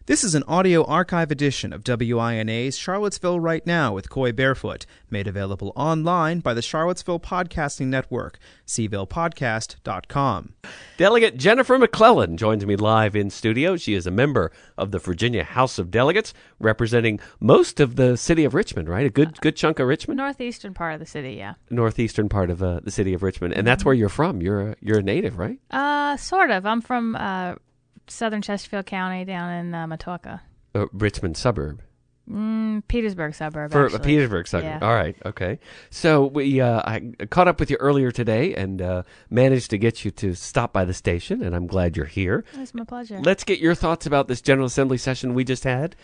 This is an audio archive edition of WINA's Charlottesville Right Now with Coy Barefoot, made available online by the Charlottesville Podcasting Network, cvillePodcast.com. Delegate Jennifer McClellan joins me live in studio. She is a member of the Virginia House of Delegates, representing most of the city of Richmond, right? A good chunk of Richmond? Northeastern part of the city, yeah. Northeastern part of the city of Richmond. And that's where you're from. You're a native, right? Sort of. I'm from southern Chesterfield County down in Matoaka. Richmond suburb. Petersburg suburb, For actually. a Petersburg suburb. Yeah. All right, okay. So I caught up with you earlier today and managed to get you to stop by the station, and I'm glad you're here. It's my pleasure. Let's get your thoughts about this General Assembly session we just had.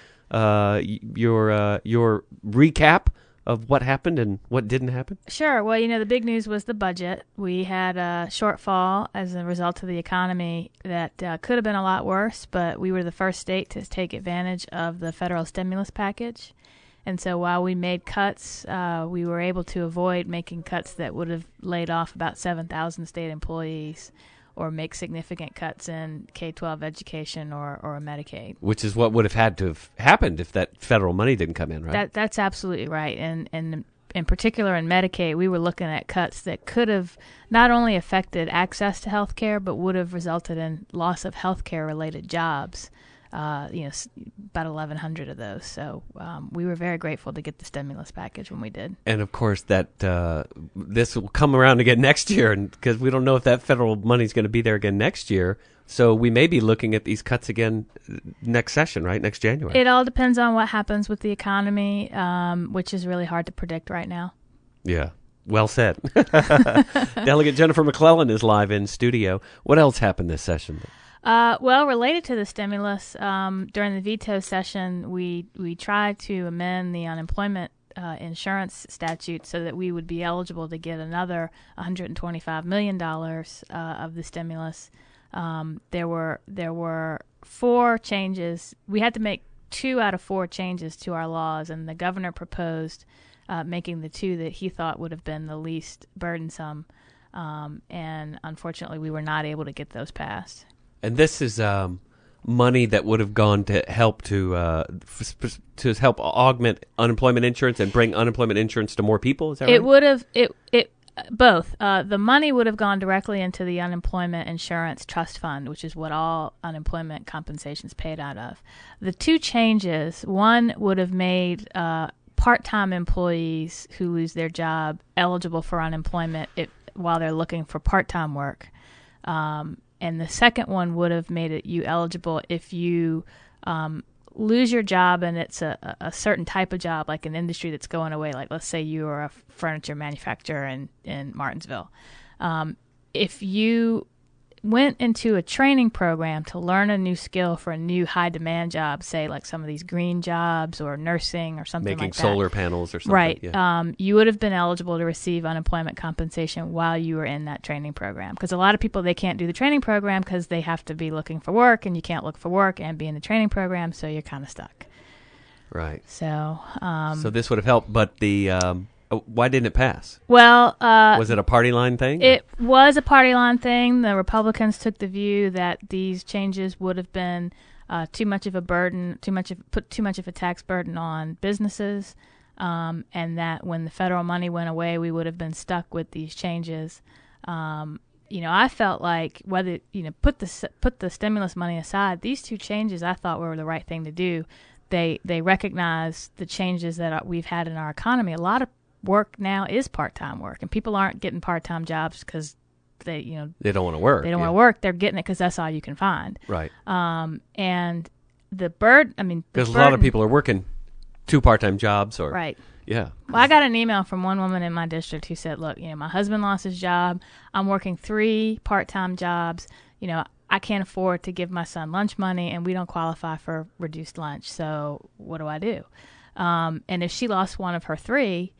Your recap of what happened and what didn't happen? Sure. Well, the big news was the budget. We had a shortfall as a result of the economy that could have been a lot worse, but we were the first state to take advantage of the federal stimulus package. And so while we made cuts, we were able to avoid making cuts that would have laid off about 7,000 state employees or make significant cuts in K-12 education or Medicaid. Which is what would have had to have happened if that federal money didn't come in, right? That's absolutely right. And in particular in Medicaid, we were looking at cuts that could have not only affected access to health care, but would have resulted in loss of health care related jobs, about 1,100 of those. So we were very grateful to get the stimulus package when we did. And of course, that this will come around again next year, because we don't know if that federal money is going to be there again next year. So we may be looking at these cuts again next session, right? Next January. It all depends on what happens with the economy, which is really hard to predict right now. Yeah. Well said. Delegate Jennifer McClellan is live in studio. What else happened this session? Well, related to the stimulus, during the veto session, we tried to amend the unemployment insurance statute so that we would be eligible to get another $125 million of the stimulus. There were 4 changes. We had to make 2 out of 4 changes to our laws, and the governor proposed making the 2 that he thought would have been the least burdensome. And unfortunately, we were not able to get those passed. And this is money that would have gone to help to help augment unemployment insurance and bring unemployment insurance to more people. Is that right? It would have both. The money would have gone directly into the unemployment insurance trust fund, which is what all unemployment compensation is paid out of. The 2 changes: one would have made part-time employees who lose their job eligible for unemployment while they're looking for part-time work. And the second one would have made it you eligible if you lose your job and it's a certain type of job, like an industry that's going away. Like, let's say you are a furniture manufacturer in Martinsville. If you went into a training program to learn a new skill for a new high-demand job, say like some of these green jobs or nursing or something Making like that. Making solar panels or something. Right. Yeah. You would have been eligible to receive unemployment compensation while you were in that training program. Because a lot of people, they can't do the training program because they have to be looking for work, and you can't look for work and be in the training program, so you're kind of stuck. Right. So this would have helped, but why didn't it pass? Well, was it a party line thing? It was a party line thing. The Republicans took the view that these changes would have been too much of a burden, put too much of a tax burden on businesses, and that when the federal money went away, we would have been stuck with these changes. I felt like whether put the stimulus money aside, these 2 changes I thought were the right thing to do. They recognize the changes that we've had in our economy. A lot of work now is part-time work, and people aren't getting part-time jobs because they don't want to work. They don't want to work. They're getting it because that's all you can find. Right. And the burden. Because a lot of people are working 2 part-time jobs, or right. Yeah. Well, I got an email from one woman in my district who said, "Look, my husband lost his job. I'm working 3 part-time jobs. I can't afford to give my son lunch money, and we don't qualify for reduced lunch. So what do I do?" And if she lost one of her 3.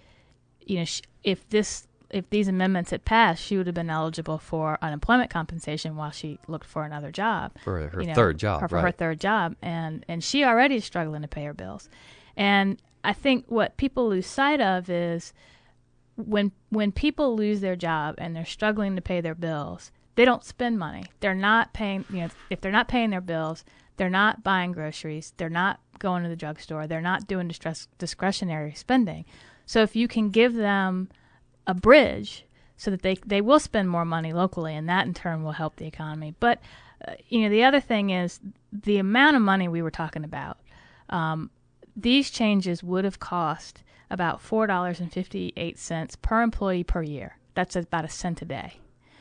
If these amendments had passed, she would have been eligible for unemployment compensation while she looked for another job. For her third job, her third job. And she already is struggling to pay her bills. And I think what people lose sight of is when people lose their job and they're struggling to pay their bills, they don't spend money. They're not paying, if they're not paying their bills, They're not buying groceries. They're not going to the drugstore. They're not doing discretionary spending. So if you can give them a bridge so that they will spend more money locally, and that in turn will help the economy. But, the other thing is the amount of money we were talking about. These changes would have cost about $4.58 per employee per year. That's about a cent a day.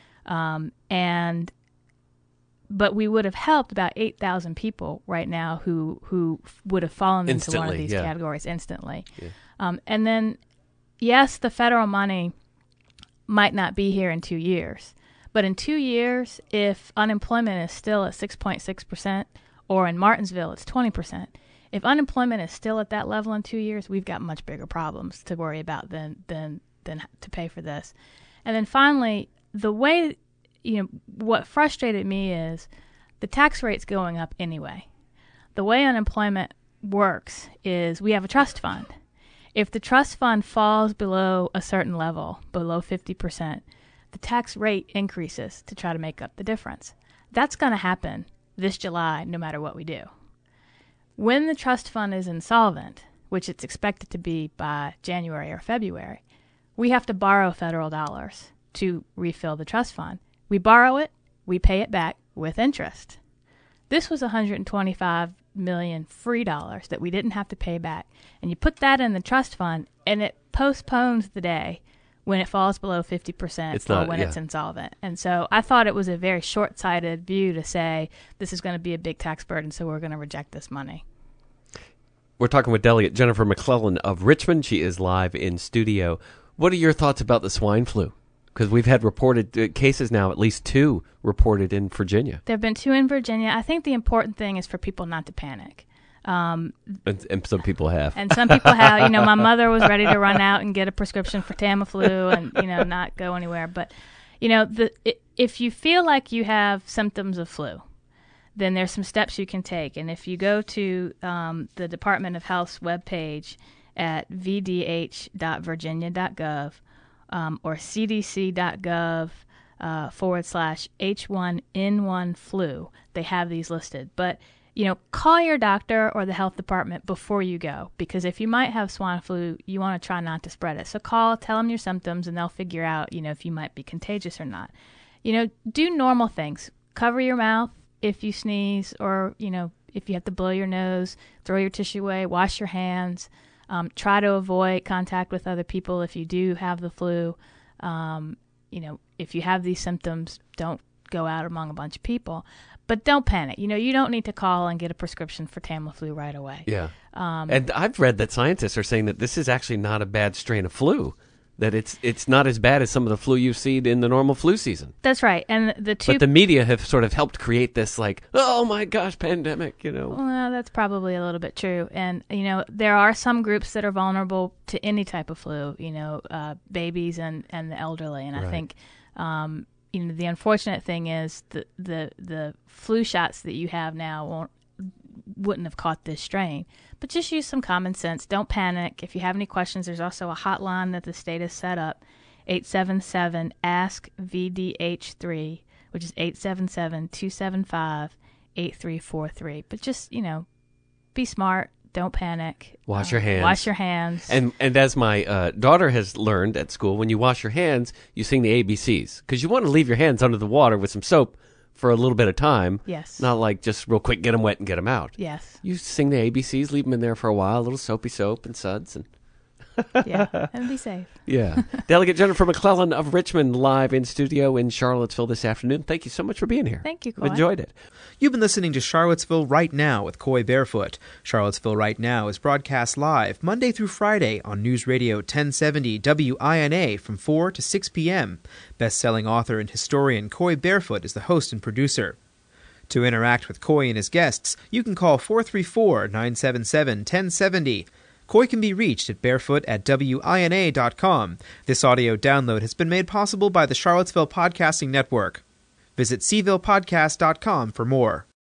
But we would have helped about 8,000 people right now who would have fallen into one of these categories instantly. Yeah. And then, yes, the federal money might not be here in 2 years. But in 2 years, if unemployment is still at 6.6%, or in Martinsville it's 20%, if unemployment is still at that level in 2 years, we've got much bigger problems to worry about than to pay for this. And then finally, the way, what frustrated me is the tax rate's going up anyway. The way unemployment works is we have a trust fund. If the trust fund falls below a certain level, below 50%, the tax rate increases to try to make up the difference. That's going to happen this July no matter what we do. When the trust fund is insolvent, which it's expected to be by January or February, we have to borrow federal dollars to refill the trust fund. We borrow it, we pay it back with interest. This was $125 million free dollars that we didn't have to pay back. And you put that in the trust fund, and it postpones the day when it falls below 50% or when it's insolvent. And so I thought it was a very short-sighted view to say this is going to be a big tax burden, so we're going to reject this money. We're talking with Delegate Jennifer McClellan of Richmond. She is live in studio. What are your thoughts about the swine flu? Because we've had reported cases now, at least 2 reported in Virginia. There have been 2 in Virginia. I think the important thing is for people not to panic. And some people have. And some people have. My mother was ready to run out and get a prescription for Tamiflu and, not go anywhere. But, if you feel like you have symptoms of flu, then there's some steps you can take. And if you go to the Department of Health's webpage at vdh.virginia.gov or cdc.gov /H1N1 flu, they have these listed. But, call your doctor or the health department before you go, because if you might have swine flu, you want to try not to spread it. So tell them your symptoms, and they'll figure out, if you might be contagious or not. Do normal things. Cover your mouth if you sneeze, or, if you have to blow your nose, throw your tissue away, wash your hands. Try to avoid contact with other people if you do have the flu. If you have these symptoms, don't go out among a bunch of people. But don't panic. You don't need to call and get a prescription for Tamiflu right away. Yeah. And I've read that scientists are saying that this is actually not a bad strain of flu, that it's not as bad as some of the flu you see in the normal flu season. That's right. And but the media have sort of helped create this oh my gosh, pandemic, Well, that's probably a little bit true. And, there are some groups that are vulnerable to any type of flu, babies and the elderly. And right. I think, the unfortunate thing is the flu shots that you have now wouldn't have caught this strain. But just use some common sense. Don't panic. If you have any questions, there's also a hotline that the state has set up, 877-ASK-VDH3, which is 877-275-8343. But just, be smart. Don't panic. Wash your hands. Wash your hands. And as my daughter has learned at school, when you wash your hands, you sing the ABCs. Because you want to leave your hands under the water with some soap for a little bit of time. Yes. Not just real quick, get them wet and get them out. Yes. You sing the ABCs, leave them in there for a while, a little soapy soap and suds. And yeah, and be safe. Yeah. Delegate Jennifer McClellan of Richmond live in studio in Charlottesville this afternoon. Thank you so much for being here. Thank you, Coy. I've enjoyed it. You've been listening to Charlottesville Right Now with Coy Barefoot. Charlottesville Right Now is broadcast live Monday through Friday on News Radio 1070 WINA from 4 to 6 p.m. Best-selling author and historian Coy Barefoot is the host and producer. To interact with Coy and his guests, you can call 434-977-1070. Coy can be reached at barefoot@wina.com. This audio download has been made possible by the Charlottesville Podcasting Network. Visit cvillepodcast.com for more.